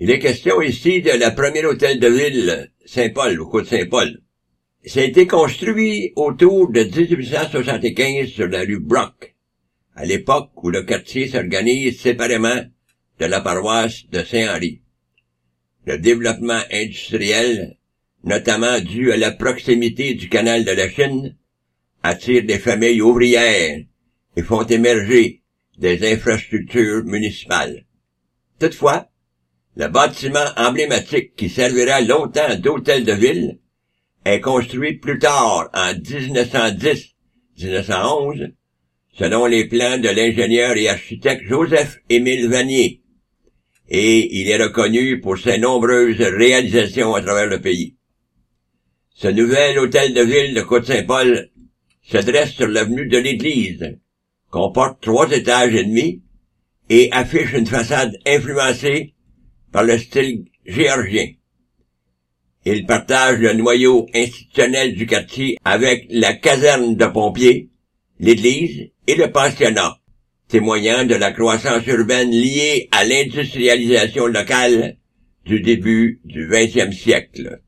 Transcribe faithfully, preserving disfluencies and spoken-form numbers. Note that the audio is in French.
Il est question ici de la première hôtel de ville, Saint-Paul, au Côte-Saint-Paul. Ça a été construit autour de dix-huit cent soixante-quinze sur la rue Brock, à l'époque où le quartier s'organise séparément de la paroisse de Saint-Henri. Le développement industriel, notamment dû à la proximité du canal de la Chine, attire des familles ouvrières et font émerger des infrastructures municipales. Toutefois, le bâtiment emblématique qui servira longtemps d'hôtel de ville est construit plus tard en dix-neuf cent dix à dix-neuf cent onze, selon les plans de l'ingénieur et architecte Joseph-Émile Vanier, et il est reconnu pour ses nombreuses réalisations à travers le pays. Ce nouvel hôtel de ville de Côte-Saint-Paul se dresse sur l'avenue de l'Église, comporte trois étages et demi, et affiche une façade influencée par le style géorgien. Il partage le noyau institutionnel du quartier avec la caserne de pompiers, l'église et le pensionnat, témoignant de la croissance urbaine liée à l'industrialisation locale du début du vingtième siècle.